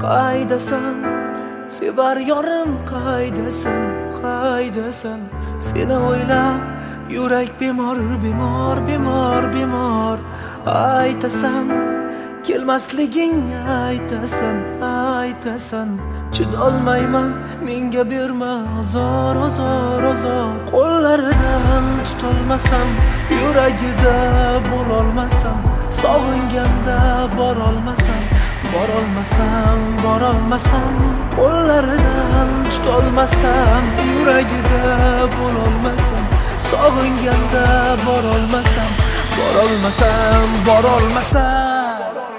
Qaydasan sevar yorim, qaydasan, qaydasan seni o'ylab yurak bemor, bemor, bemor, bemor. Aytasan kelmasliging, aytasan, aytasan chidolmayman, menga berma azor, azor, azor. Qo'llaridan tutolmasam, yuragida bo'lolmasam, sog'inganda borolmasam, borolmasam, borolmasam. Qo'llaridan tutolmasam, yuragida bo'lolmasam, sog'inganda borolmasam, borolmasam, borolmasam.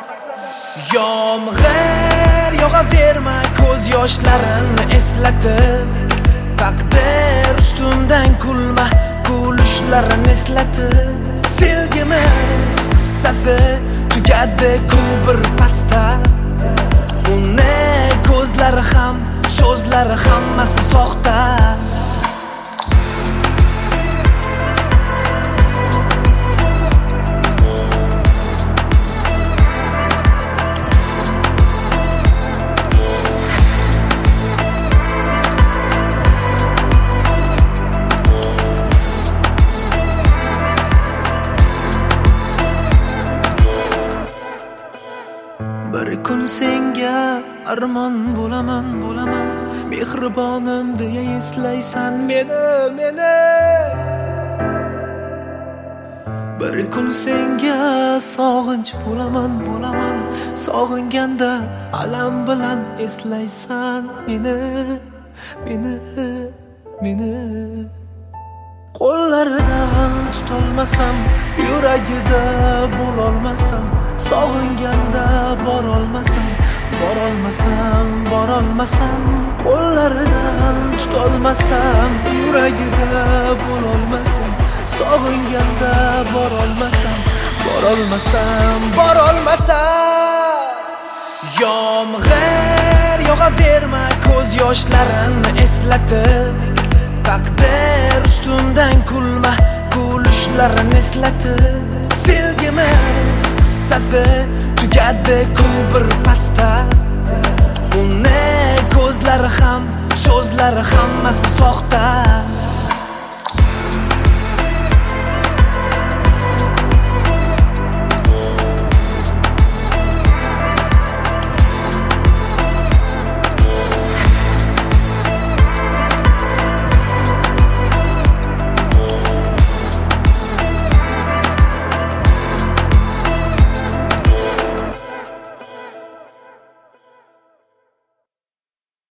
Yomg'ir yog'averma ko'z yoshlarini eslatib, taqdir ustimdan kulma kulishlarini eslatib. Sevgimiz qissasi tugadi ku bir pasda, uni ko'zlari ham so'zlari hammasi soxta. Bir kun senga armon bo'laman, bo'laman, mehribonim deya eslaysan meni, meni. Bir kun senga sog'inch bo'laman, bo'laman, sog'inganda alam bilan eslaysan meni, meni, meni. Qo'llaridan tutolmasam, yuragida bo'lolmasam, sog'inganda borolmasam, borolmasam, borolmasam. Qo'llaridan tutolmasam, yuragida bo'lolmasam, sog'inganda borolmasam, borolmasam, borolmasam. Yomg'ir yog'averma ko'z yoshlarini eslatib, taqdir ustimdan kulma kulishlarini eslatib. Sevgimiz qissasi tugadi ku bir pasda, uni ko'zlari ham so'zlari hammasi soxta.